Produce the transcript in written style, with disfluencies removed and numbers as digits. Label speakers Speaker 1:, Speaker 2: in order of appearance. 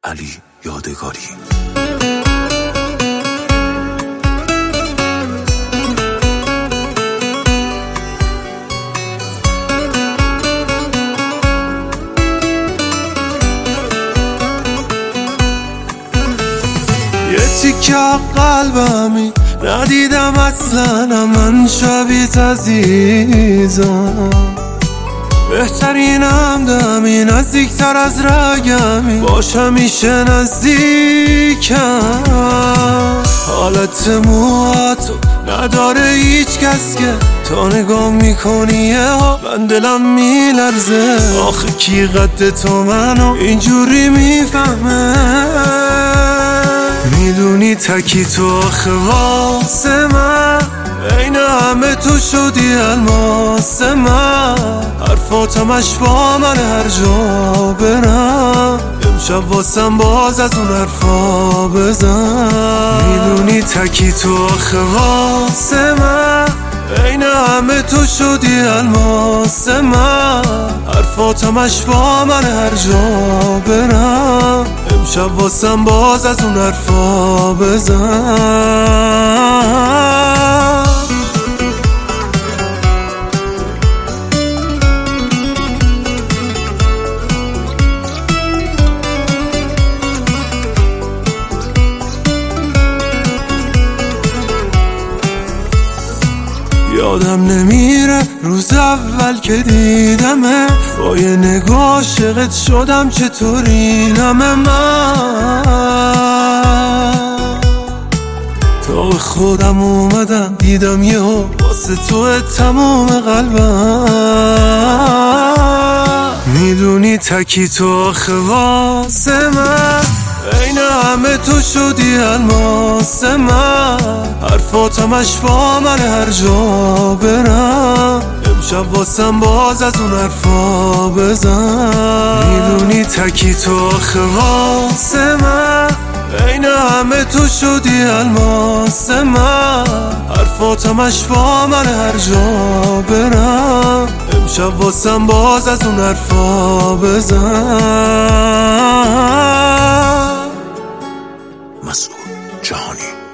Speaker 1: علی یادگاری.
Speaker 2: یه تیکه قلبمی ندیدم اصلا، من شبیت عزیزم، بهترینم دمی نزدیکتر از رگمی، باش همیشه نزدیکم. حالت موهاتو نداره هیچ کس که تا نگاه میکنی من دلم میلرزه. آخه کی قد تو منو اینجوری میفهمه؟ میدونی تکی تو آخه واسه من این همه تو شدی الماس من، حرفاتم با من هر جا برم، امشب واسم باز از اون حرفا بزن. میدونی تکی تو آخه واسه من این همه تو شدی الماس من، حرفاتم با من هر جا برم، امشب واسم باز از اون حرفا بزن. یادم نمیره روز اول که دیدمه، با یه نگاه عاشقت شدم، چطوری نمه من تا به خودم اومدم، دیدم یه واسه تو تمام قلبم. میدونی تکی تو آخه واسه من این همه تو شدی الماس من، حرفاتم با من هر جا برم، امشب واسم باز از اون حرفا بزن. میدونی تکی تو آخه واسه من این همه تو شدی الماس من، حرفاتم با من هر جا برم، امشب واسم باز از اون حرفا بزن.
Speaker 1: مسئول جهانی.